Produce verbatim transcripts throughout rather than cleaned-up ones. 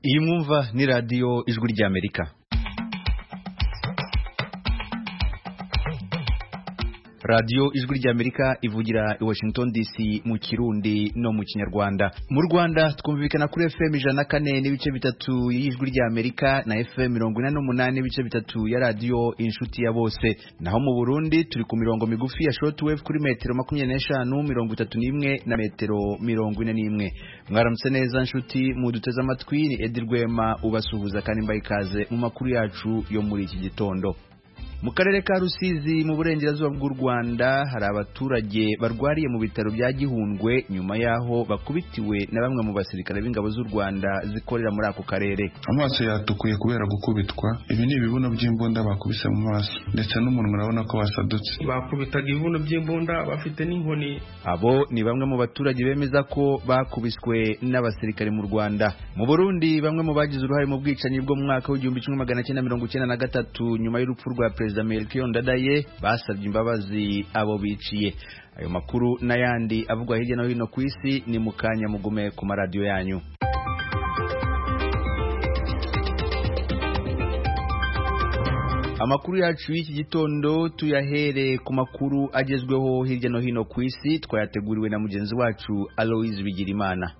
Iyi mwumva ni radio Ijwi ry'Amerika. Radio Ijwi ry'Amerika ivugira i Washington D C mu Kirundi no mu Kinyarwanda. Mu Rwanda twumvikana kuri F M ijana na kane n'ibice bitatu y'Ijwi ry'Amerika na F M mirongo ine n'umunani n'ibice bitatu ya radio Inshuti ya Bose. Naho mu Burundi turi ku mirongo migufi ya shortwave kuri metero makumyabiri n'eshanu, mirongo itatu n'imwe na metero mirongo ine n'imwe. Mwaramutse neza nshuti muduteze amatwi, ni Edi Rwema ubasuhuza kandi mbaye ikaze mu makuru yacu yo muri iki gitondo. Mu karere ka Rusizi mu burengerazuba bw'u Rwanda hari abaturage barwariye mu bitaro bya Gihundwe nyuma yaho bakubitiwe na bamwe mu basirikare b'ingabo z'u Rwanda zikorera muri ako karere. Amaso yatukuye kubera gukubitwa, ibi ni ibibuno by'imbunda bakubise mu maso ndetse n'umuntu urabona ko basadutse. Bakubitaga ibibuno by'imbunda bafite n'inkoni. Abo ni bamwe mu baturage bemeza ko bakubiswe n'abasirikare mu Rwanda. Mu Burundi bamwe mu bagize uruhare mu bwicanyi bwo mu mwaka w'igihumbi kimwe magana cyenda mirongo icyenda na gatatu nyuma y'urupfu rwa Perezida Melchior Ndadaye basabye imbabazi abo biciye. Ayo makuru n'ayandi avugwa hirya no hino ku isi ni mukanya mugume ku maradiyo yanyu. Amakuru yacu y'iki gitondo tuyahere ku makuru agezweho hirya no hino ku isi twayateguriwe na mugenzi wacu Aloise Bigirimana.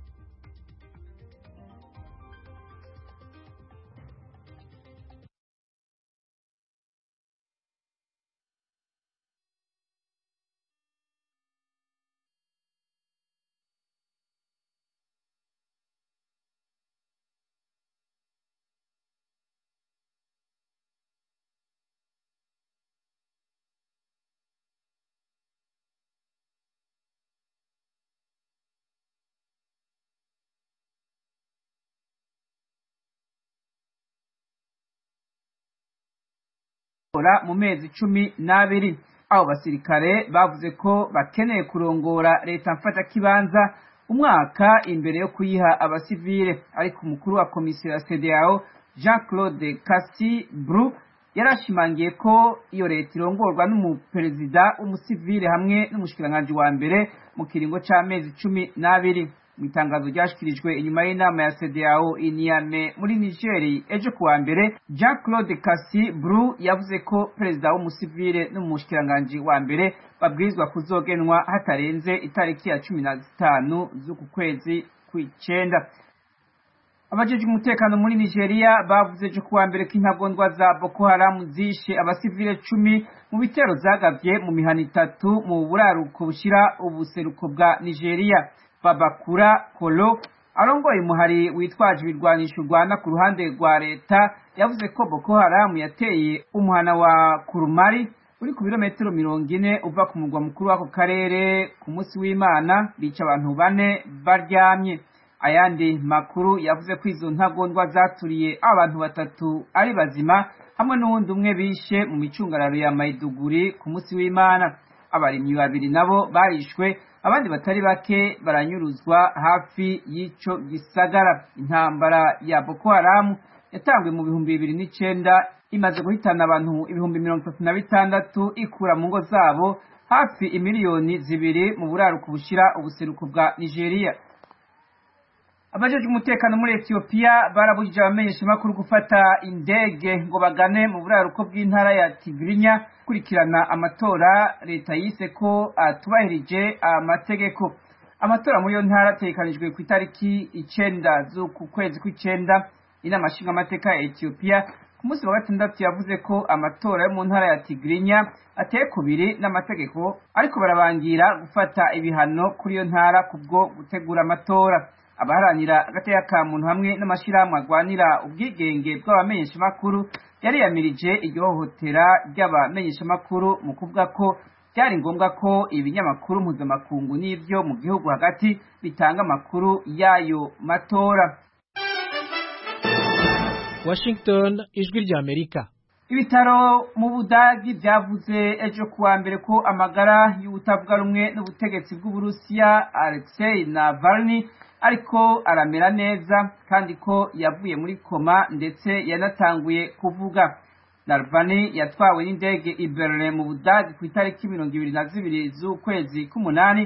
mu mezi cumi n'abiri abo basirikare bavuze ko bakeneye kurongora leta mfata kibanza umwaka imbere yo kuyiha abasivile, ariko umukuru wa komisiyo ya C D A O Jean-Claude Cassibru yarashimangiye ko iyo leta irongorwa n'umuperezida umusivile hamwe n'umushikiranganje wa mbere mu kiringo c'amezi cumi n'abiri. Mu itangazo ryashikirijwe inyuma y'inama ya C D A O i Niamey muri Niger ejo kuwa mbere, Jean-Claude Cassibru yavuze ko perezida w'umusivile n'umushikiranganje wa mbere babwirizwa kuzogenwa hatarenze itariki ya cumi na zitanu z'uku kwezi kw'icenda. Abajejwe umutekano muri Nigeria bavuze ejo kuwa mbere ko intagondwa za Boko Haram zishe abasivile cumi mu bitero zagavye mu mihana itatu mu buraruko bushira ubuseruko bwa Nigeria. Babakura Kolo arongoye umuhari witwaje ibirwanisho rwana ku ruhande rwa leta yavuze ko Boko Haram yateye umuhana wa Kurumari uri ku birometero mirongo ine uva ku murwa mukuru w'ako karere ku munsi w'Imana, bica abantu bane baryamye. Ayandi makuru yavuze ko izo ntagondwa zaturiye abantu batatu ari bazima hamwe n'uwundi umwe bishe mu micungararo ya Maiduguri ku munsi w'Imana. Abarimyi babiri nabo barishwe, abandi batari bake baranyuruzwa hafi y'ico gisagara. Intambara ya Boko Haram yatangwe mu bihumbi bibiri n'icenda imaze guhitana abantu ibihumbi mirongo itatu na bitandatu ikura mu ngo zabo hafi imiliyoni zibiri mu buraruko bushira ubuseruko bwa Nigeria. Abajejwe umutekano muri Ethiopia barabujije abamenyesha makuru gufata indege ngo bagane mu buraruko bw'intara ya Tigrinya kurikirana amatora leta yise ko atubahirije amategeko. Amatora muri yo ntara ategekanijwe ku itariki icenda z'uku kwezi kw'icenda. Inama nshingamateka ya Ethiopia ku munsi wa gatandatu yavuze ko amatora yo mu ntara ya Tigrinya ateye kubiri n'amategeko, ariko barabangira gufata ibihano kuri iyo ntara kubwo gutegura amatora. Abaharanira agateka ka muntu hamwe n'amashirahamwe agwanira ubwigenge bw'abamenyesha makuru yariyamirije iryohotera ry'abamenyesha makuru mu kuvuga ko byari ngombwa ko ibinyamakuru mpuzamakungu n'ivyo mu gihugu hagati bitanga amakuru y'ayo matora. Washington, Ijwi ry'Amerika. Ibitaro mu Budagi byavuze ejo kuwa mbere ko amagara y'ubutavuga rumwe n'ubutegetsi bw'Uburusiya Alexei Navalny ariko aramera neza kandi ko yavuye muri koma ndetse yanatanguye kuvuga. Navalny yatwawe n'indege i Berlin mu Budagi ku itariki mirongo ibiri na zibiri z'ukwezi k'umunani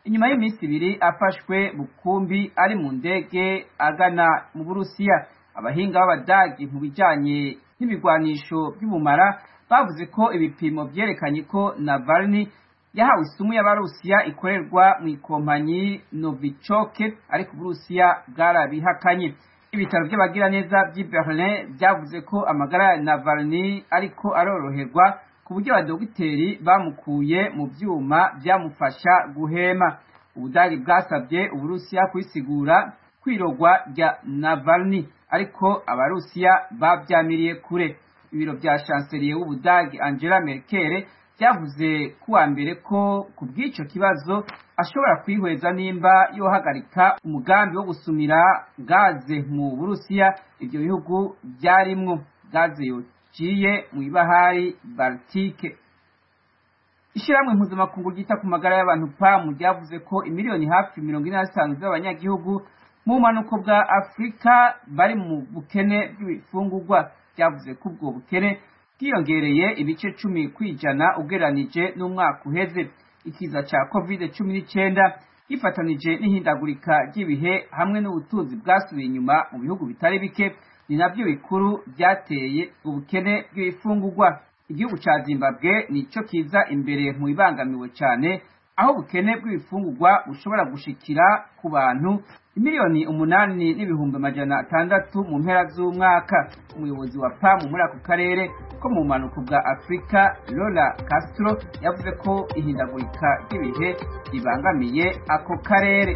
inyuma y'iminsi ibiri afashwe bukumbi ari mu ndege agana mu Burusiya. Abahinga b'Abadagi mu bijanye n'ibigwanisho by'ubumara bavuze ko ibipimo vyerekanye ko Navalny yahawe isumu y'Abarusiya ikorerwa mu ikompanyi Novichok, ariko Uburusiya bwarabihakanye. Ibitaro by'abagiraneza by'i Berlin byavuze ko amagara ya Navalny ariko aroroherwa ku buryo abadogiteri bamukuye mu vyuma byamufasha guhema. Ubudagi bwasabye Uburusiya kwisigura kwirogwa rya Navalny, ariko Abarusiya bavyamiriye kure. Ibiro vya chancelier w'Ubudagi Angela Merkel byavuze kuwa mbere ko ku bw'ico kibazo ashobora kwihweza nimba yohagarika umugambi wo gusumira gaze mu Burusiya ivyo bihugu byarimwo. Gaze yociye mu ibahari Baltike. Ishiramwe mpuzamakungu ryita ku magara y'abantu P A M ryavuze ko imiliyoni hafi mirongo ine na zitanu z'abanyagihugu mu bumanuko bwa Afrika bari mu bukene bw'ibifungurwa. Byavuze ko ubwo bukene bwiyongereye ibice cumi kwijana ugereranije n'umwaka uheze. Ikiza ca covid cumi n'icenda gifatanije n'ihindagurika ry'ibihe hamwe n'ubutunzi bwasubiye inyuma mu bihugu bitari bike ni navyo bikuru byateye ubukene bw'ibifungurwa. Igihugu ca Zimbabwe nico kiza imbere mu ibangamiwe cyane, aho ubukene bw'ibifungurwa bushobora gushikira ku bantu imiliyoni umunani n'ibihumbi amajana atandatu mu mpera z'umwaka. Umuyobozi wa P A M muri ako karere ko mu bumanuko bwa Afrika Lola Castro yavuze ko ihindagurika ry'ibihe ribangamiye ako karere.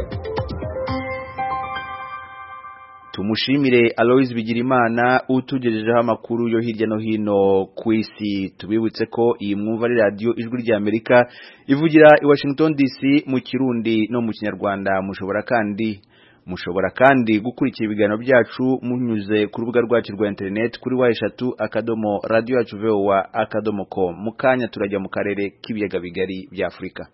Tumushimire Aloys Bigirimana utugejejeho amakuru yo hirya no hino ku isi. Tubibutse ko iyi mwumva ari radio Ijwi rya Amerika ivugira i Washington D C mu Kirundi no mu Kinyarwanda. Mushobora kandi mushobora kandi gukurikira ibiganiro byacu munyuze ku rubuga rwacu rwa internet kuri wa eshatu akadomo radio yacu voa akadomo com. Mukanya turajya mu karere k'ibiyaga bigari bya Afrika.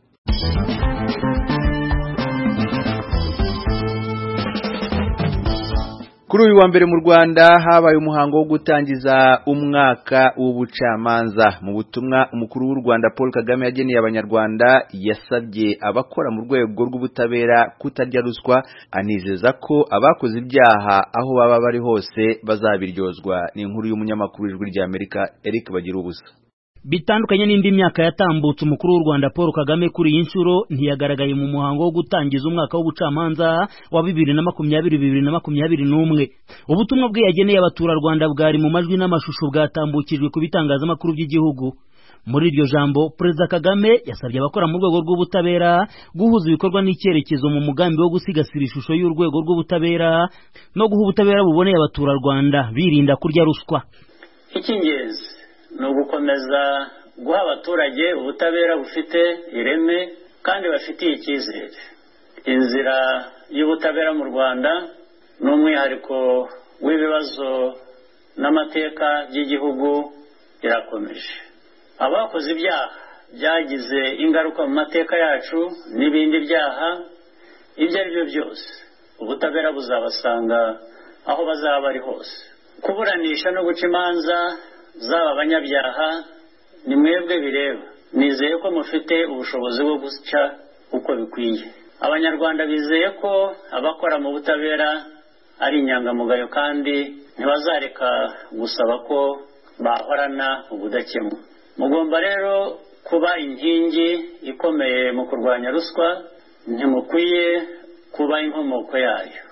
Kuri uyu wa mbere mu Rwanda habaye umuhango wo gutangiza umwaka w'ubucamanza. Mu butumwa umukuru w'u Rwanda Paul Kagame yageneye abanyarwanda yasabye abakora mu rwego rw'ubutabera kutarya ruswa, anizeza ko abakoze ibyaha aho baba bari hose bazabiryozwa. Ni inkuru y'umunyamakuru w'Ijwi rya Amerika Eric Bagirubusa. Bitandukanye n'indi myaka yatambutse, umukuru w'u Rwanda Paul Kagame kuri iyi nshuro ntiyagaragaye mu muhango wo gutangiza umwaka w'ubucamanza wa bibiri na makumyabiri bibiri na makumyabiri n'umwe. Ubutumwa bwe yageneye abaturarwanda bwari mu majwi n'amashusho bwatambukijwe ku bitangazamakuru by'igihugu. Muri iryo jambo Perezida Kagame yasabye abakora mu rwego rw'ubutabera guhuza ibikorwa n'icyerekezo mu mugambi wo gusigasira ishusho y'urwego rw'ubutabera no guha ubutabera buboneye abaturarwanda birinda kurya ruswa. Icy'ingenzi ni ugukomeza guha abaturage ubutabera bufite ireme kandi bafitiye icyizere. Inzira y'ubutabera mu Rwanda ni umwihariko w'ibibazo n'amateka by'igihugu irakomeje. Abakoze ibyaha byagize ingaruka mu mateka yacu n'ibindi byaha ibyo ari byo byose, ubutabera buzabasanga aho bazaba bari hose. Kuburanisha no guca imanza zaba abanyabyaha ni mwebwe bireba. Nizeye ko mufite ubushobozi bwo guca uko bikwiye. Abanyarwanda bizeye ko abakora mu butabera ari inyangamugayo kandi ntibazareka gusaba ko bahorana ubudakemwa. Mugomba rero kuba inkingi ikomeye mu kurwanya ruswa, ntimukwiye kuba inkomoko yayo.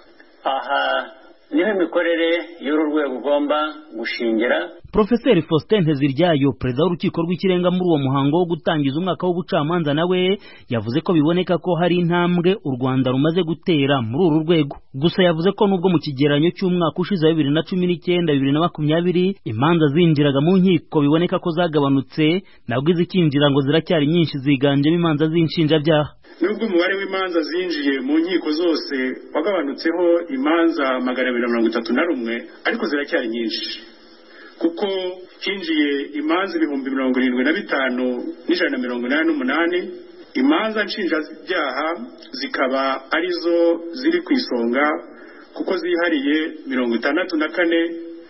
Aha niho imikorere y'uru rwego ugomba gushingira. Profeseri Faustin Nteziryayo, perezida w'urukiko rw'ikirenga muri uwo muhango wo gutangiza umwaka w'ubucamanza, nawe yavuze ko biboneka ko hari intambwe u Rwanda rumaze gutera muri uru rwego. Gusa yavuze ko nubwo mu kigeranyo cy'umwaka ushize bibiri na cumi n'icyenda bibiri na makumyabiri imanza zinjiraga mu nkiko biboneka ko zagabanutse, nabwo izikinjira ngo ziracyari nyinshi, ziganjemo imanza z'inshinjabyaha. Nubwo umubare w'imanza zinjiye mu nkiko zose wagabanutseho imanza magana abiri na mirongo itatu na rumwe, ariko ziracyari nyinshi kuko hinjiye imanza ibihumbi mirongo irindwi na bitanu n'ijana na mirongo inani n'umunani. Imanza nshinjabyaha zikaba arizo ziri ku isonga kuko zihariye mirongo itandatu na kane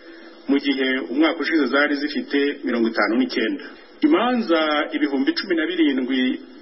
mu gihe umwaka ushize zari zifite mirongo itanu n'icyenda. Imanza ibihumbi cumi na birindwi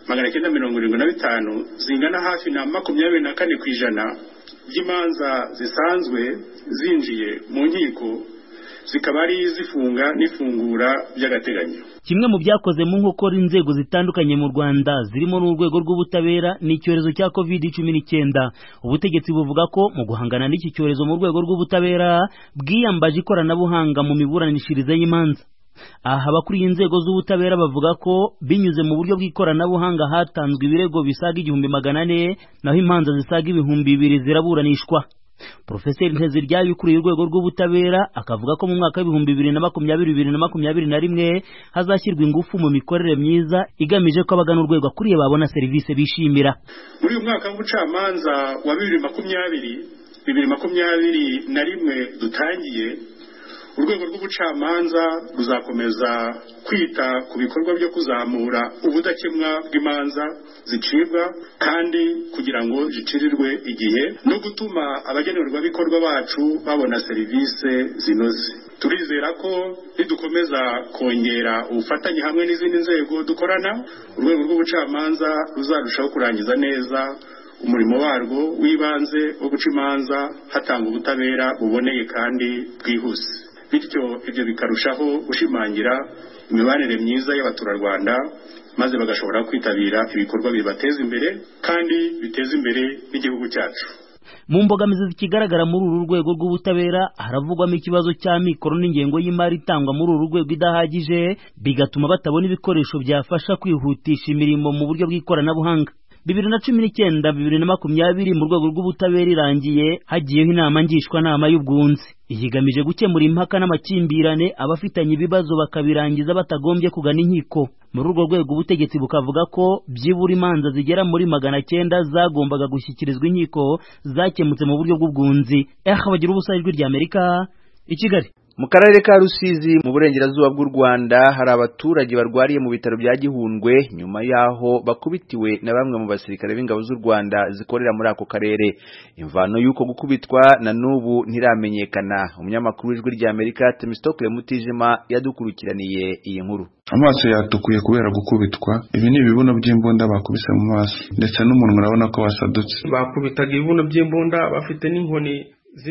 magana cyenda mirongo irindwi na bitanu zingana hafi na makumyabiri na kane ku ijana by'imanza zisanzwe zinjiye mu nkiko zikaba ari zifunga n'ifungura by'agateganyo. Kimwe mu byakoze mu nkokora inzego zitandukanye mu Rwanda zirimo n'urwego rw'ubutabera n'icyorezo cya covid cumi n'icyenda. Ubutegetsi buvuga ko mu guhangana n'iki cyorezo mu rwego rw'ubutabera bwiyambaje ikoranabuhanga mu miburanishirize y'imanza. Aha abakuriye inzego z'ubutabera bavuga ko binyuze mu buryo bw'ikoranabuhanga hatanzwe ibirego bisaga igihumbi magana ane naho imanza zisaga ibihumbi bibiri ziraburanishwa. Profeseri Nteziryayo ukuriye urwego rw'ubutabera akavuga ko mu mwaka w'ibihumbi bibiri na makumyabiri bibiri na makumyabiri na rimwe hazashyirwa ingufu mu mikorere myiza igamije ko abagana urwego akuriye babona serivisi bishimira. Muri uyu mwaka w'ubucamanza wa bibiri makumyabiri bibiri makumyabiri na rimwe dutangiye, urwego rw'ubucamanza ruzakomeza kwita ku bikorwa byo kuzamura ubudakemwa bw'imanza zicibwa kandi kugira ngo zicirirwe igihe no gutuma abagenerwabikorwa bacu babona serivisi zinoze. Turizera ko nidukomeza kongera ubufatanye hamwe n'izindi nzego dukorana, urwego rw'ubucamanza ruzarushaho kurangiza neza umurimo warwo w'ibanze wo guca imanza hatanga ubutabera buboneye kandi bwihuse. Bityo ibyo bikarushaho gushimangira imibanire myiza y'abaturarwanda maze bagashobora kwitabira ibikorwa bibateza imbere kandi biteza imbere n'igihugu cyacu. Mu mbogamizi zikigaragara muri uru rwego rw'ubutabera haravugwamo ikibazo cya mikoro n'ingengo y'imari itangwa muri uru rwego idahagije, bigatuma batabona ibikoresho byafasha kwihutisha imirimo mu buryo bw'ikoranabuhanga. bibiri na cumi n'icyenda bibiri na makumyabiri mu rwego rw'ubutabera irangiye hagiyeho inama ngishwanama y'ubwunzi iyigamije gukemura impaka n'amakimbirane abafitanye ibibazo bakabirangiza batagombye kugana inkiko. Muri urwo rwego ubutegetsi bukavuga ko byibura imanza zigera muri magana cyenda zagombaga gushyikirizwa inkiko zakemutse mu buryo bw'ubwunzi. Eh bagira ubusa ijwi rya Amerika i Kigali. Mu karere ka Rusizi mu burengerazuba bw'u Rwanda hari abaturage barwariye mu bitaro bya Gihundwe nyuma yaho bakubitiwe na bamwe mu basirikare b'ingabo z'u Rwanda zikorera muri ako karere. Imvano y'uko gukubitwa na nubu ntiramenyekana. Umunyamakuru w'ijwi rya Amerika Temistokle Mutijima yadukurikiraniye iyi nkuru. Amaso yatukuye kubera gukubitwa. Ibi ni ibibuno by'imbunda bakubise mu maso ndetse n'umuntu urabona ko wasadutse. Bakubitaga ibibuno by'imbunda bafite n'inkoni.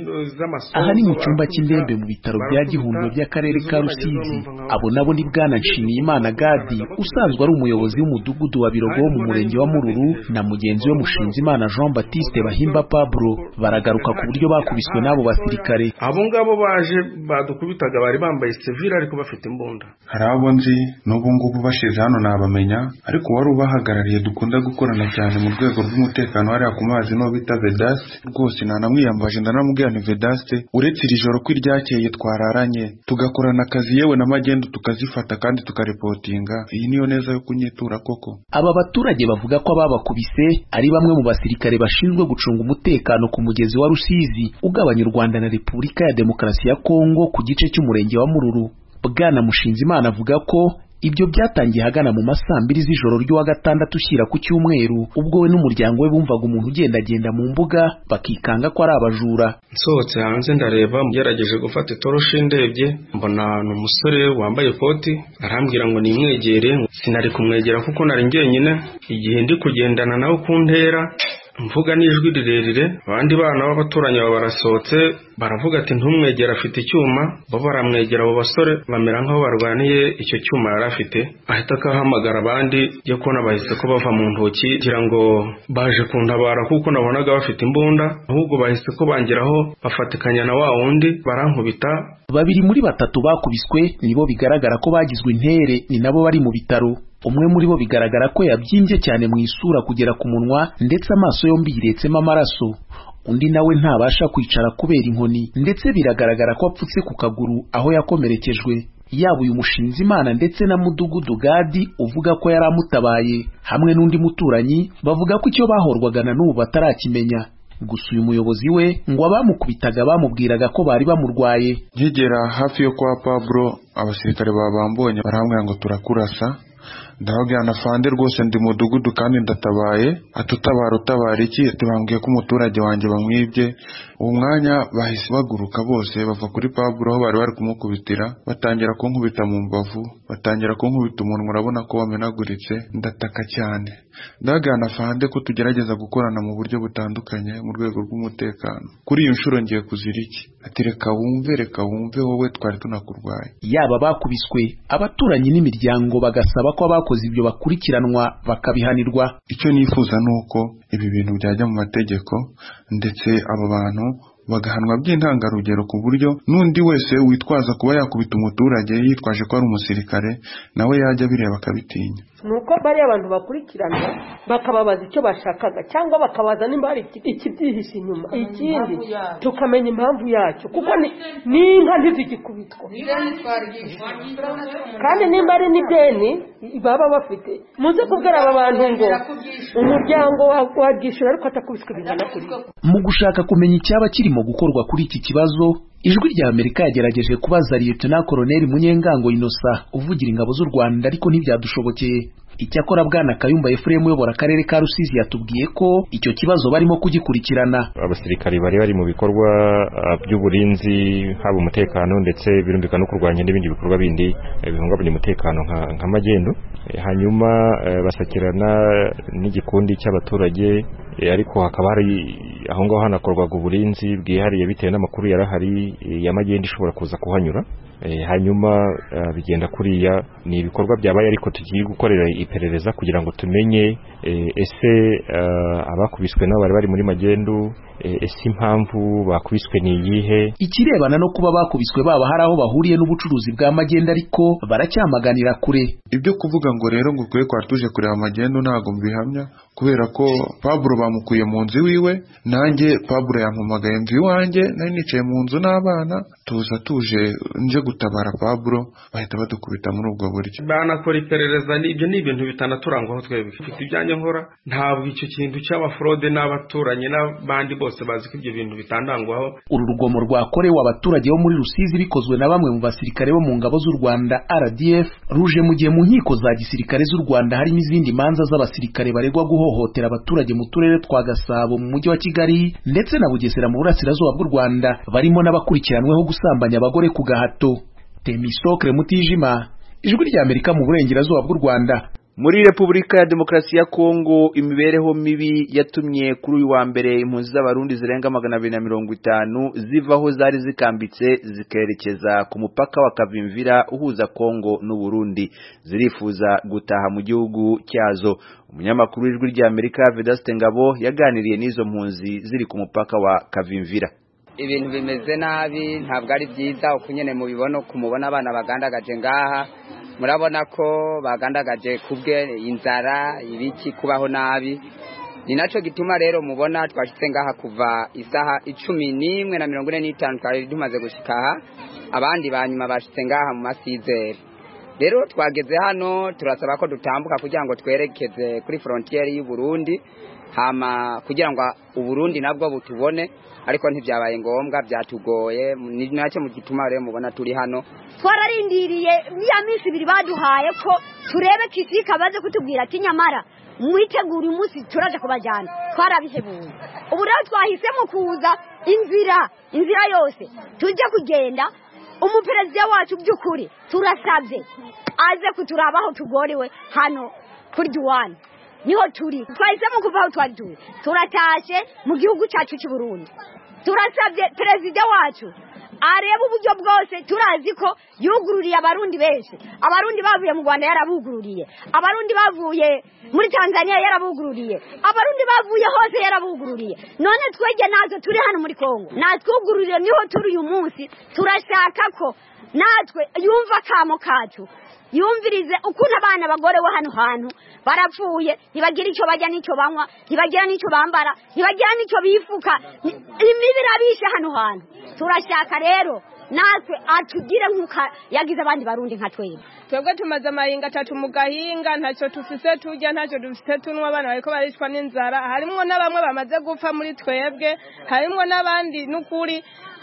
Aha ni mu cyumba cy'indembe mu bitaro bya Gihundwe by'akarere ka Rusizi. Abo nabo ni Bwana Nshimiyimana Gadi usanzwe ari umuyobozi w'umudugudu wa Birogo mu murenge wa Mururu na mugenzi we Mushinzimana Jean Baptiste Bahimba Pablo baragaruka ku buryo bakubiswe n'abo basirikare. Abo ngabo baje badukubitaga bari bambaye civil ariko bafite imbunda. Hari abo nzi n'ubu ngubu bashize hano nabamenya, ariko wari ubahagarariye dukunda gukorana cyane mu rwego rw'umutekano hariya ku mazi no bita Vedaste. Rwose nanamwiyambaje ndanamu Vedaste uretse iri joro kwiryakeye twararanye tugakorana akazi yewe na magendu tukazifata kandi tukareportinga. Iyi niyo neza yo kunyitura koko. Aba baturage bavuga ko ababakubise ari bamwe mu basirikare bashinzwe gucunga umutekano ku mugezi wa Rusizi ugabanya u Rwanda na Repubulika ya Demokarasi ya Kongo ku gice cy'umurenge wa Mururu. Bwana Mushinzimana avuga ko ibyo byatangiye hagana mu masambiri z'ijoro ry'uwa gatandatu ushyira ku cyumweru ubwo we n'umuryango we bumvaga umuntu ugendagenda mu mbuga bakikanga ko ari abajura. Nsohotse hanze ndareba mugerageje gufata itoroshi ndebye mbona n'umusore wambaye ikoti arambwira ngo nimwegere. Sinari kumwegera kuko nari njyenyine, igihe ndi kugendana nawe ku ntera mvuga n'ijwi rirerire abandi bana b'abaturanyi baba barasohotse baravuga ati ntumwegera afite icyuma. Bo baramwegera abo basore bamera nk'aho barwaniye icyo cyuma yari afite, ahita akahamagara abandi yo kubona bahise ko bava mu ntoki kugira ngo baje kuntabara kuko nabonaga bafite imbunda, ahubwo bahise ko bangeraho bafatikanya na wa wundi barankubita. Babiri muri batatu bakubiswe nibo bigaragara ko bagizwe intere, ni nabo bari mu bitaro. Umwe muri bo bigaragara ko yabyimbye cyane mu isura kugera ku munwa ndetse amaso yombi yiretsemo amaraso. Undi nawe ntabasha kwicara kubera inkoni ndetse biragaragara ko apfutse ku kaguru aho yakomerekejwe. Yaba uyu Mushinzimana ndetse na Mudugudu Gadi uvuga ko yari amutabaye hamwe n'undi muturanyi bavuga ko icyo bahorwaga na n'ubu batarakimenya. Gusa uyu muyobozi we ngo abamukubitaga bamubwiraga ko bari bamurwaye. Nkigera hafi yo kwa Pablo abasirikare babambonye barambwira ngo turakurasa. ndababwira na fande rwose ndi mudugudu kandi ndatabaye, atutabara utabara iki, tubambwiye ko umuturage wanjye bamwibye. uwo mwanya bahise baguruka bose bava kuri Pablo aho bari bari kumukubitira, batangira kunkubita mu mbavu, batangira kunkubita umunwa, urabona ko wamenaguritse, ndataka cyane. ndababwira na fande ko tugerageza gukorana mu buryo butandukanye mu rwego rw'umutekano. kuri iyo nshuro ngiye kuzira iki? ati reka wumve reka wumve wowe twari tunakurwaye. Yaba bakubiswe, abaturanyi n'imiryango bagasaba ko abakoze ibyo bakurikiranwa bakabihanirwa. Icyo nifuza nuko ibi bintu byajya mu mategeko ndetse abo bantu bagahanwa by'intangarugero, ku buryo n'undi wese witwaza kuba yakubita umuturage yitwaje ko ari umusirikare nawe yajya bireba akabitinya. nuko bari abantu bakurikirana bakababaza icyo bashakaga cyangwa bakabaza nimba hari ikibyihishe inyuma, ikindi tukamenya impamvu yacyo, kuko ni inka ntizigikubitwa kandi nimba ari n'ideni baba bafite. muze kubwira aba bantu ngo umuryango wagishyura ariko atakubiswe bingana kuri. Mu gushaka kumenya icyaba kirimo gukorwa kuri iki kibazo, Ijwi rya Amerika yagerageje kubaza Lieutenant Colonel Munyengango Innocent uvugira ingabo z'u Rwanda, ariko ntibyadushobokeye. Icyakora Bwana Kayumba Ephraim uyobora akarere ka Rusizi yatubwiye ko icyo kibazo barimo kugikurikirana. Abasirikari bari bari mu bikorwa by'uburinzi, haba umutekano ndetse birumvikana no kurwanya n'ibindi bikorwa bindi bihungabanya umutekano nka magendu. Hanyuma basakirana n'igikundi cy'abaturage, ariko hakaba hari aho ngaho hanakorwaga uburinzi bwihariye bitewe n'amakuru yarahari ya magendu ishobora kuza kuhanyura. hanyuma bigenda kuriya ni ibikorwa byabaye, ariko tugiye gukorera iperereza kugira ngo tumenye ese abakubiswe nabo bari bari muri magendu, ese impamvu bakubiswe ni iyihe. Ikirebana no kuba bakubiswe baba hari aho bahuriye n'ubucuruzi bwa magendu, ariko baracyamaganira kure. Ibyo kuvuga ngo rero ngo kwe kwa tuje kureba magendu ntago mbihamya, kubera ko Pablo bamukuye mu nzu wiwe, nanjye Pablo yampamagaye mvi wanjye, nari nicaye mu nzu n'abana, tuza tuje nje gutabara Pablo, bahita badukubita muri ubwo buryo. Banakora iperereza, n'ibyo ni ibintu bitanaturangwaho twebwe. Mfite ibyanjye nkora, ntabwo icyo kintu cy'abafrode n'abaturanyi n'abandi bose bazi ko ibyo bintu bitandangwaho. Uru rugomo rwakorewe abaturage bo muri Rusizi bikozwe na bamwe mu basirikare bo mu ngabo z'u Rwanda R D F ruje mu gihe mu nkiko za gisirikare z'u Rwanda harimo izindi manza z'abasirikare baregwa guhohotera abaturage mu turere twa Gasabo mu mujyi wa Kigali ndetse na Bugesera mu burasirazuba bw'u Rwanda, barimo n'abakurikiranweho gusambanya abagore ku gahato. Temisokre Mutijima, Ijwi rya Amerika mu burengerazuba bw'u Rwanda. Muri Repubulika ya Demokarasi ya Kongo, imibereho mibi yatumye kuri uyu wa mbere impunzi z'abarundi zirenga magana abiri na mirongo itanu zivaho zari zikambitse zikerekeza ku mupaka wa Kavimvira uhuza Kongo n'u Burundi, zirifuza gutaha mu gihugu cyazo. Umunyamakuru w'Ijwi rya Amerika Vedaste Ngabo yaganiriye n'izo mpunzi ziri ku mupaka wa Kavimvira. Ibintu bimeze nabi, ntabwo ari byiza uko nyene mubibona, kumubona abana bagandagaje ngaha, murabona ko bagandagaje kubwe inzara ibiki kubaho nabi. Ni naco gituma rero mubona twashitse ngaha kuva isaha icumi n'imwe na mirongo ine n'itanu twari tumaze gushika, abandi banyuma bashitse ngaha mu masizere. Rero twageze hano turasaba ko dutambuka kugira ngo twerekeze kuri frontiere y'u Burundi, hama kugira ngo u Burundi nabwo butubone, ariko ntibyabaye ngombwa, byatugoye. Ni nacyo mu gituma rero mubona turi hano. Twararindiriye ya minsi ibiri baduhaye ko turebe kisika baze kutubwira ati nyamara mwitegura umunsi turaje kubajyana, twarabihebuye. Ubu rero twahisemo kuza inzira inzira yose tujye kugenda. Umuperezida wacu by'ukuri turasabye aze kuturabaho tugorewe hano kuri Duwane, niho turi. Twahisemo kuvaho twari turi, turatashe mu gihugu cyacu cy'u Burundi. Turasabye perezida wacu areba uburyo bwose, turazi ko yugururiye abarundi benshi. Abarundi bavuye mu Rwanda yarabugururiye, abarundi bavuye muri Tanzania yarabugururiye, abarundi bavuye hose yarabugururiye. None twege nazo turi hano muri Kongo natwugururiye, niho turi uyu munsi. Turashaka ko natwe yumva kamo kacu, yumvirize ukuntu abana bagorewe hano hantu barapfuye, ntibagira icyo bajya n'icyo banywa, ntibagira n'icyo bambara, ntibagira n'icyo bifuka, imibiri abishe hano hantu. Turashaka rero natwe atugire nkuka yagize abandi barundi nka twebwe. Twebwe tumaze amahinga atatu mu gahinga, ntacyo tufise tujya, ntacyo dufise tunwa, abana bariko barishwa n'inzara. Harimo n'abamwe bamaze gupfa muri twebwe, harimo n'abandi n'ukuri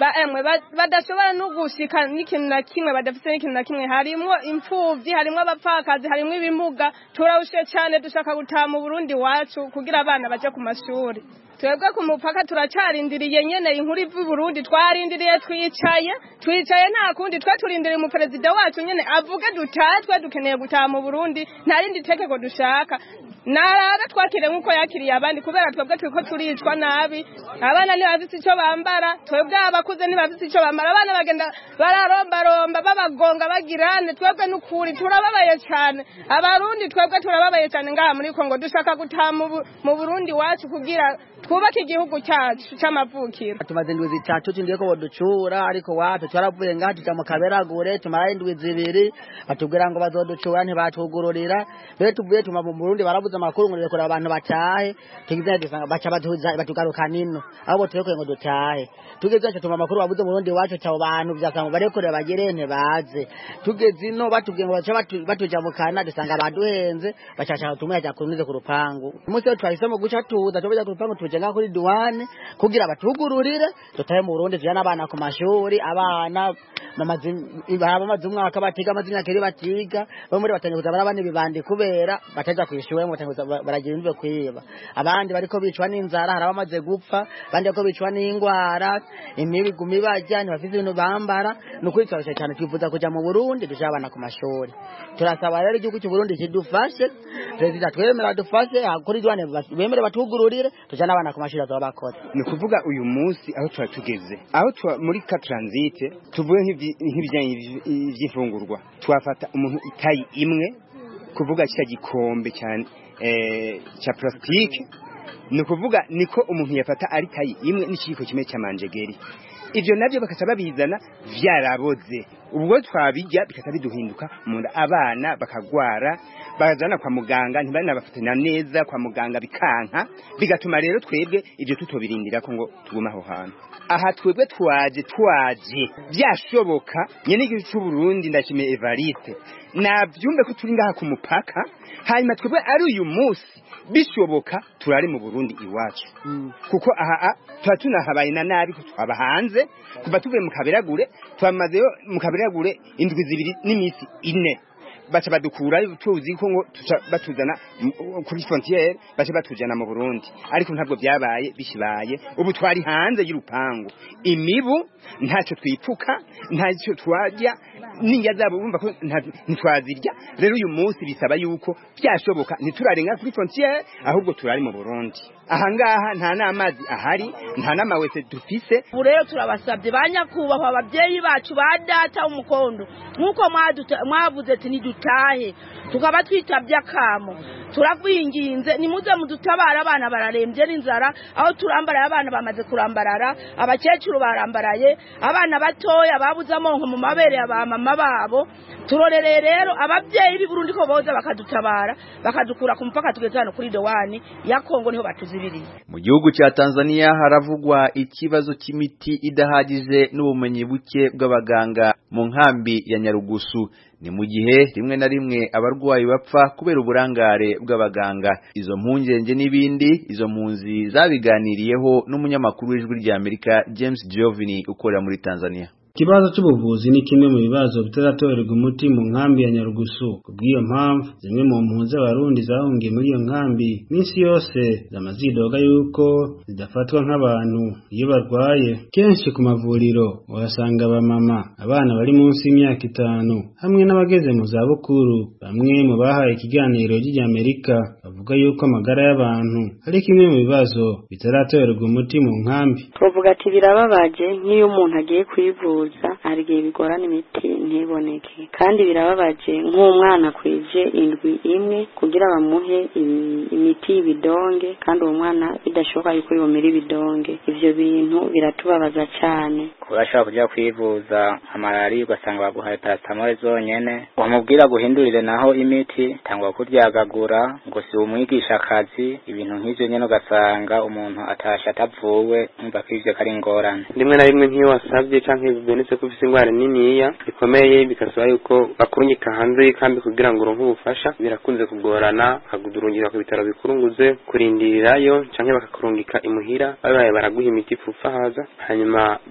emwe badashobora no gushika n'ikintu na kimwe badafite n'ikintu na kimwe harimwo impfuvyi harimwo abapfakazi harimwo ibimuga turawushe cyane dushaka gutaha mu Burundi wacu kugira abana baje ku mashuri twebwe ku mupaka turacarindiriye nyene inkuru ivu Burundi twarindiriye twicaye twicaye nta kundi twa turindiriye mu president wacu nyene avuge dutatwe dukeneye gutaha mu Burundi nta rindi tekeko dushaka naraga twakire nkuko yakiriye abandi kubera twebwe twiko turicwa nabi abana ni bafite ico bambara twebwe abakuze ni bafite ico bambara abana bagenda bararomba romba babagonga bagirane twebwe n'ukuri turababaye cyane abarundi twebwe turababaye cyane ngaha muri Kongo dushaka gutaha mu Burundi wacu kugira twubake igihugu cyacu cy'amavukiro tumaze indwi zitatu tindiye ko boducura ariko wacu twaravuye ngaha tuja mu kaberagure tumara indwi zibiri batubwira ngo bazoducura ntibatugururira be tuvuye tuma mu Burundi barabuza amakuru ngo rekora abantu batahe tugize dusanga baca batuza batugaruka nino abo turekuye ngo dutahe tugeze cyo tuma amakuru babuze mu Burundi wacu cyabo bantu byasanga barekore bagere nte baze tugeze ino batubwiye ngo baca batuja mu kana dusanga baduhenze bacashaka tumwe ajya kurumize ku rupangu umunsi wo twahisemo guca tuza tubaja ku rupangu jenga kuri duwane kugira batugururire tutaye mu Burundi tujana abana ku mashuri abana mamazi bamaze umwaka batiga amazina kiri batiga bamwe batanye kuzabara abandi bibandi kubera bataja kwishyuwe mu baragira imve kwiba abandi bariko bicwa n'inzara hari abamaze gupfa bandi bariko bicwa n'ingwara imibi gumi bajyanye bafite ibintu bambara nukuri cyane cyane twifuza kuja mu Burundi dusha abana ku mashuri turasaba rero igihugu cy'u Burundi kidufashe president twemera dufashe kuri duwane bemere batugururire tujana abana ku mashuri azabakoze ni kuvuga uyu munsi aho twatugeze aho twa muri ka transit tuvuye nk'ibijyanye ivy'ifungurwa twafata umuntu itayi imwe kuvuga cya gikombe cyane eh cha plastique ni kuvuga niko umuntu yafata ari tayi imwe n'ikiko kimwe cy'amanjegeri ivyo navyo bakaca babizana vyaraboze ubwo twabijya bikaca biduhinduka munda abana bakagwara bazana kwa muganga ntibana bafatana neza kwa muganga bikanka bigatuma rero twebwe ivyo tutobirindira ko ngo tuguma aho hantu aha twebwe twaje twaje byashoboka nyene igihugu cy'u Burundi ndashimiye Evariste nabyumve ko turi ngaha ku mupaka hanyuma twebwe ari uyu munsi bishoboka turari mu Burundi iwacu mm. kuko aha turatuna habaye na nabi twaba hanze kuva tuvuye mu kaberagure twamazeyo mu kaberagure indwi zibiri n'imisi ine bacha badukura tuzi ko ngo batuzana kuri frontiere bacha batujana mu Burundi ariko ntabwo byabaye bishibaye ubu twari hanze y'urupangu imibu ntacyo twipfuka ntacyo twajya ninjya zabo bumva ko ntitwazirya rero uyu munsi bisaba yuko byashoboka ntiturarenga kuri frontiere ahubwo turari mu Burundi ahangaha nta namazi ahari nta namawese dufise urero turabasabye banyakubahwa ababyeyi bacu ba data umukondo nkuko mwavuze ati nidutahe tukaba twitabye akamo turakwinginze nimuze mudutabara abana bararembye n'inzara aho turambara abana bamaze kurambarara abakecuru barambaraye abana batoya babuze amonko mu mabere ya mama babo turorereye rero ababyeyi b'i Burundi ko boza bakadutabara bakadukura ku mpaka tugeze hano kuri Dowani ya Kongo niho batuzibiriye. Mu gihugu cya Tanzania haravugwa ikibazo cy'imiti idahagije n'ubumenyi buke bw'abaganga mu nkambi ya Nyarugusu. Ni mu gihe rimwe na rimwe abarwayi bapfa kubera uburangare bw'abaganga. Izo mpungenge n'ibindi izo mpunzi zabiganiriyeho n'umunyamakuru w'ijwi rya Amerika James Giovini ukorera muri Tanzania. Ikibazo cy'ubuvuzi ni kimwe mu bibazo bitaratorerwa umuti mu nkambi ya Nyarugusu. Kubw'iyo mpamvu zimwe mu mpunzi z'abarundi zahungiye muri iyo nkambi n'isi yose zamazidoga yuko zidafatwa nk'abantu iyo barwaye. Kenshi ku mavuriro uhasanga abamama, abana bari munsi y'imyaka itanu hamwe n'abageze mu zabukuru. Bamwe mu bahaye ikiganiro ry'Amerika bavuga yuko amagara y'abantu ari kimwe mu bibazo bitaratorerwa umuti mu nkambi. Tuvuga ati birababaje nk'iyo umuntu agiye kwivuza arigiye bigorana imiti ntiboneke kandi birababaje nk'umwana kwije indwi imwe kugira bamuhe imiti y'ibidonge kandi uwo mwana bidashoboka yuko yomera ibidonge. Ivyo bintu biratubabaza cyane. Urashobora kujya kwivuza amalari ugasanga baguhaye paracetamol zonyene wamubwira guhindurire naho imiti tangwa kuryagagura ngo si umwigisha akazi ibintu nk'ivyo nyene ugasanga umuntu atasha atavuwe umva kwivyo kari ngorane. Rimwe na rimwe nk'iyo wasabye canke bibonetse ko ufise ingwara niniya bikomeye bikasaba yuko bakurunyika hanze y'ikambi kugira ngo uronke ubufasha birakunze kugorana akagudurungira ku bitaro bikurunguze kurindirayo canke bakakurungika imuhira babaye baraguha imiti ipfufa haza hanyuma ikana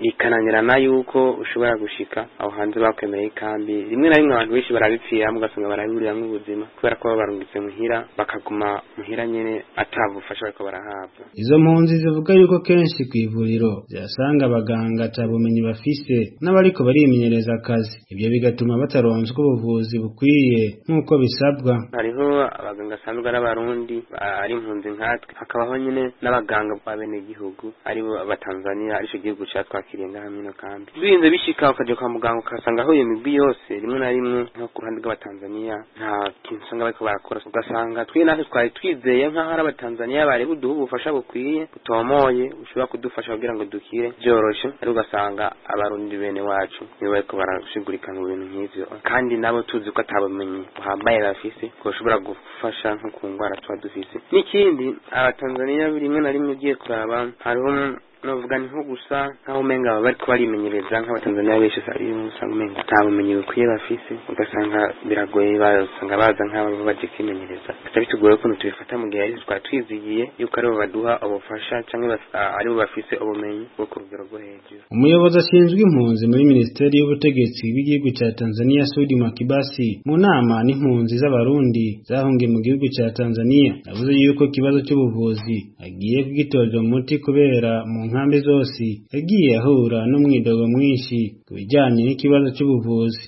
bikananirana yuko ushobora gushika aho hanze bakwemereye ikambi rimwe na rimwe abantu benshi barabipfira mugasanga baraburiramwo ubuzima kubera ko barungitse muhira bakaguma muhira nyene atabufasha bariko barahabwa. Izo mpunzi zivuga yuko kenshi kw'ivuriro zirasanga abaganga atabumenyi bafise n'abariko barimenyereza akazi, ibyo bigatuma bataronswa ubuvuzi bukwiye nk'uko bisabwa. Hariho abaganga asanzwe ari abarundi ari impunzi nkatwe, hakabaho nyene n'abaganga ba bene gihugu aribo abatanzania arico gihugu catwakiriye ngaha mino kambi. Birinze bishika ukaje kwa muganga ukasanga aho iyo migwi yose rimwe na rimwe nko ku ruhande rw'abatanzania nta kintu usanga bariko barakora, ugasanga twe natwe twari twizeye nk'aho ari abatanzania bari buduha ubufasha bukwiye butomoye ushobora kudufasha kugira ngo dukire byoroshe, ariko ugasanga abarundi bene wacu nibo bariko barashigurika mu bintu nk'ivyo, kandi nabo tuzi ko atabumenyi buhambaye bafise ko bashobora gufasha nko ku ngwara tuba dufise. N'ikindi abatanzania rimwe na rimwe ugiye kuraba hariho novuga ni nko gusa nkaho umenga bariko barimenyereza nk'abatanzania benshi usanga umenga nta bumenyi bukwiye bafise, ugasanga biragoye basanga baza nk'abo baje kwimenyereza. Gusa bitugoye ukuntu tubifata mu gihe ari twatwizigiye yuko aribo baduha ubufasha cyangwa aribo bafise ubumenyi bwo ku rugero rwo hejuru. Umuyobozi ashinzwe impunzi muri Minisiteri y'Ubutegetsi bw'igihugu cya Tanzania Sudi Makibasi mu nama n'impunzi z'abarundi zahungiye mu gihugu cya Tanzania yavuze yuko kibazo cy'ubuvuzi agiye kugitorera umuti kubera mu nkambi zose yagiye ahura n'umwidogo mwinshi ku bijyanye n'ikibazo cy'ubuvuzi.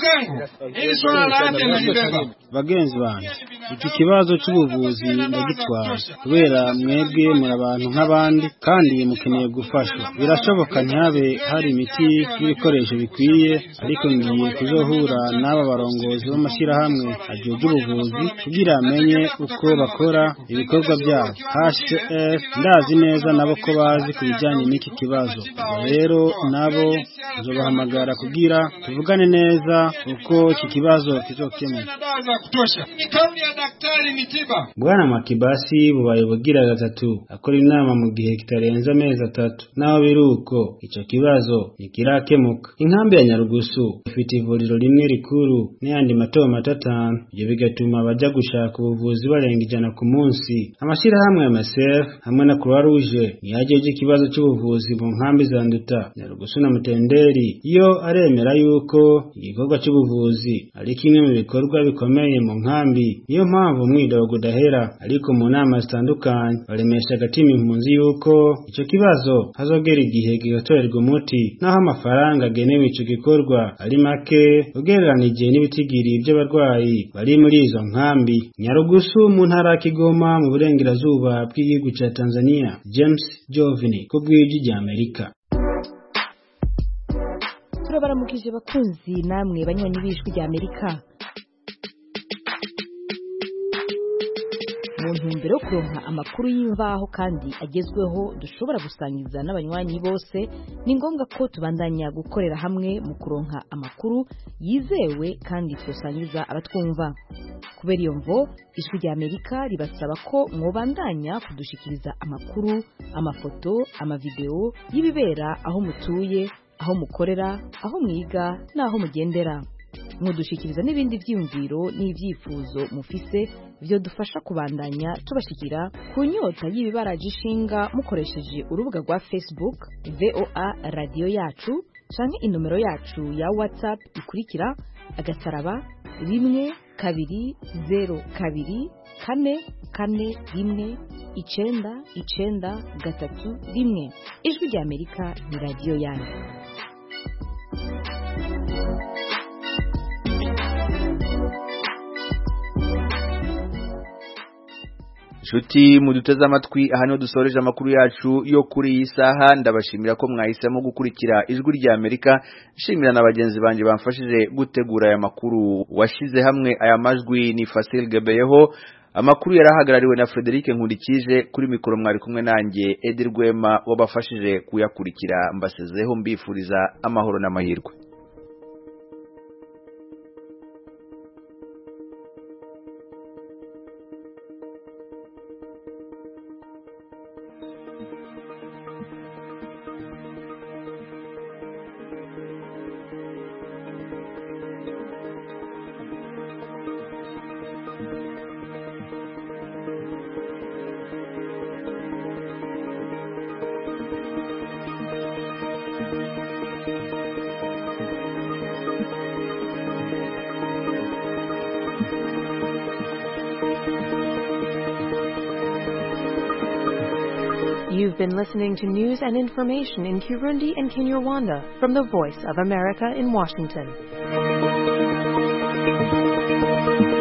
Bagenzi banjye, iki kibazo cy'ubuvuzi ndagitwara kubera mwebwe muri abantu nk'abandi kandi mukeneye gufashwa. Birashoboka ntihabe hari imiti n'ibikoresho bikwiye, ariko ngiye kuzohura n'aba barongozi b'amashyirahamwe ajejwe ubuvuzi kugira amenye uko bakora ibikorwa byabo. H C F ndazi neza nabo ko bazi ku bijyanye n'iki kibazo, rero nabo nzobahamagara kugira tuvugane neza uko iki kibazo kizokemuka. Bwana Makibasi bubaye bugira gatatu akora inama mu gihe kitarenza amezi atatu, naho biruko ico kibazo nikirakemuka. Inkambi ya Nyarugusu ifite ivuriro rimwe rikuru n'ayandi mato matatanu, ibyo bigatuma baja gushaka ubuvuzi barenga ijana ku munsi. Amashirahamwe ya M S F hamwe na Croix Rouge niyajeje ikibazo cy'ubuvuzi mu nkambi za Nduta, Nyarugusu na Mutenderi iyo aremera yuko igikorwa cy'ubuvuzi ari kimwe mu bikorwa bikomeye mu nkambi. Niyo mpamvu umwidogo udahera, ariko mu nama zitandukanye baremesha agatima impunzi yuko icyo kibazo hazogera igihe kigatorerwa umuti, naho amafaranga agenewe icyo gikorwa ari make ugereranije n'ibitigiri by'abarwayi bari muri izo nkambi. Nyarugusu mu ntara ya Kigoma mu burengerazuba bw'igihugu cya Tanzania. James Jovini ku bw'ijwi rya Amerika. Turabaramukije bakunzi namwe banywanyi b'ijwi rya Amerika. Mu ntumbero yo kuronka amakuru y'imvaho kandi agezweho dushobora gusangiza n'abanywanyi bose, ni ngombwa ko tubandanya gukorera hamwe mu kuronka amakuru yizewe kandi twosangiza abatwumva. Kubera iyo mvo ijwi rya Amerika ribasaba ko mwobandanya kudushikiriza amakuru, amafoto, amavideo y'ibibera aho mutuye, aho mukorera, aho mwiga n'aho mugendera. Mudushikiriza n'ibindi vyiyumviro n'ivyifuzo mufise byo dufasha kubandanya tubashikira ku nyota y'ibibaraje ishinga mukoresheje urubuga rwa Facebook V O A Radio Yacu canke inomero yacu ya WhatsApp ikurikira agasaraba rimwe kabiri zero kabiri kane kane rimwe icenda icenda gatatu rimwe. Ijwi rya Amerika ni radio yanyu. Shuti muduteze amatwi, aha niho dusoreje amakuru yacu yo kuri iyi saha. Ndabashimira ko mwahisemo gukurikira ijwi rya Amerika. Nshimira na bagenzi banje bamfashije gutegura aya makuru. Washize hamwe aya majwi ni Fasil Gebeyeho. Amakuru yarahagarariwe na Frederic Nkundikije, kuri mikoro mwari kumwe nanjye Edir Rwema wabafashije kuyakurikira. Mbasezeho mbifuriza amahoro n'amahirwe. You've been listening to news and information in Kirundi and Kinyarwanda from the Voice of America in Washington.